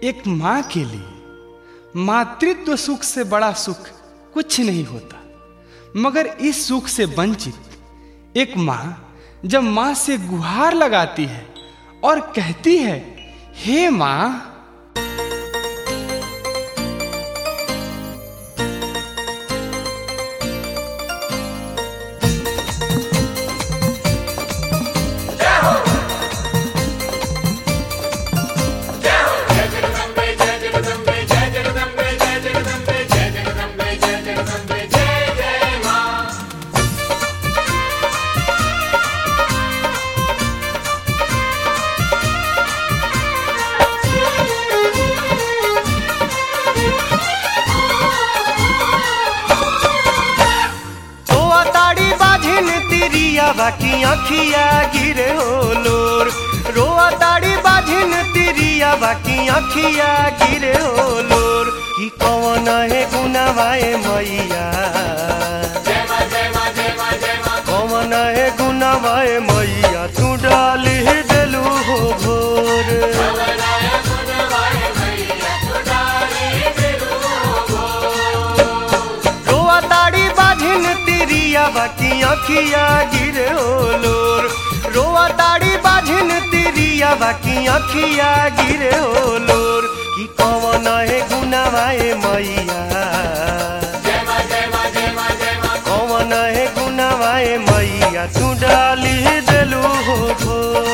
एक माँ के लिए मातृत्व सुख से बड़ा सुख कुछ नहीं होता, मगर इस सुख से वंचित एक माँ जब माँ से गुहार लगाती है और कहती है, हे माँ, बाकी आँखिया गिरे होलोर, रोआ ताड़ी बाझिन तिरिया बाकी आँखिया गिरे होलोर। कि कौन है गुनावाए मैया, कौन है गुनावाए मैया, तू डाल दिलू हो भोर। रोआ ताड़ी बाझिन तिरिया बाकी आँखिया गिरे होलोर, रोआ ताड़ी बाझिन तिरिया बाकी आँखिया गिरे होलोर। कि कौन है गुनावाए मैया, कौन है गुनावाए मैया, तू डाली दिलू हो भोर।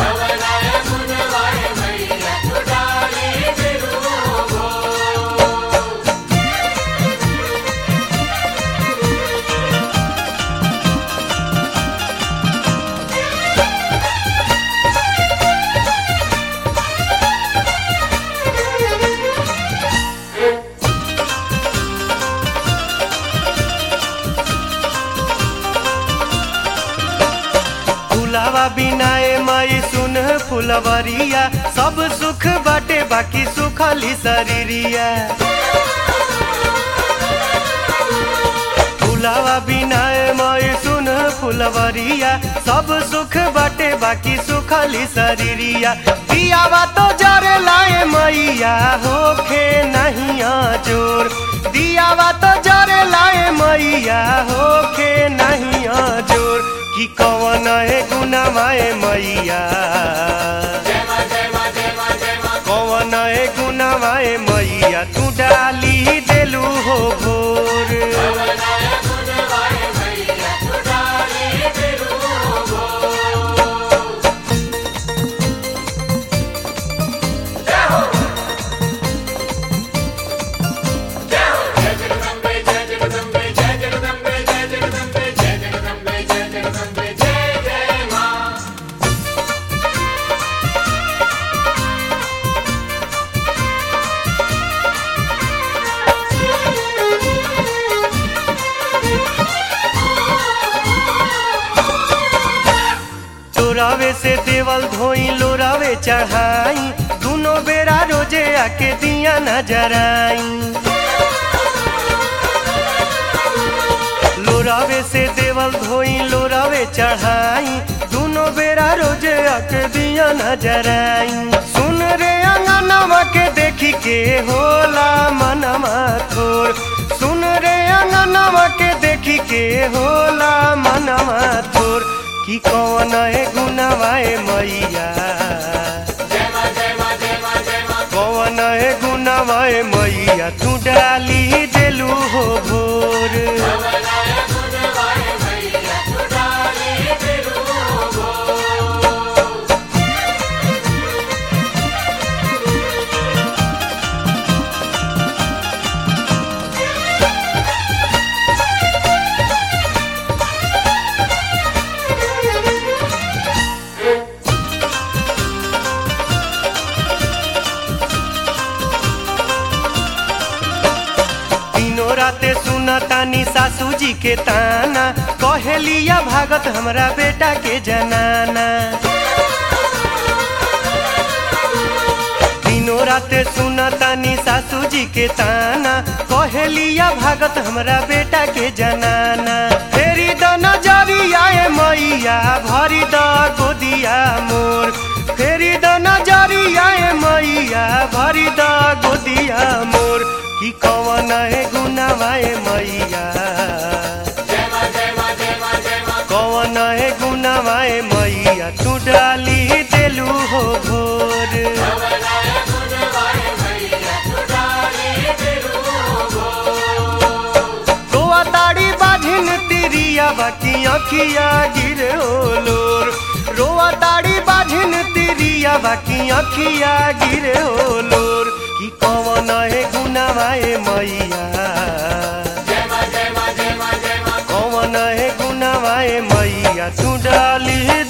बिनाए माई सुन फुलवरिया, सब सुख बाटे बाकी सुखली शरीरिया। फुलावा बिनाए माई सुन फुलवरिया, सब सुख बाटे बाकी सुखली शरीरिया। दियावा तो जरे लाए मैया, होखे नहीं जोर, दियावा तो जरे लाए मैया, होखे नहीं जोर। कि कौन है गुनावाए मैया, कौन है गुनावाए मैया, तू डाली दिलू हो भोर। लोरावे से देवल धोई लोरावे चढ़ाई, दोनों बेरा रोजे आके दिया नजराई। लोरावे से देवल धोई लोरावे चढ़ाई, दोनों बेरा रोजे आके दिया नजराई। सुन रे अंगनवा के देखी के होला मनवा थोर, सुन रे अंगनवा के देखी के होला मनवा थोर। कि कौन है गुनावाए मैया, कौन है गुनावाए मैया, तू डाली दिलू हो भोर। राते सुनतानी सासू जी के ताना, कहेलिया भागत हमरा बेटा के जनाना। दिनों राते सुनतानी सासू जी के ताना, कहेलिया भागत हमरा बेटा के जनाना। फेरी द नजरिया मैया, भरी द गोदिया मोर, फेरी द नजरिया मैया, भरी द अखिया गिरे होलोर रोआ ताड़ी बाझिन तिरिया बाकी अखिया गिरे होलोर कि कौन है गुनावाए मैया कौन है गुनावाए मैया तू डाली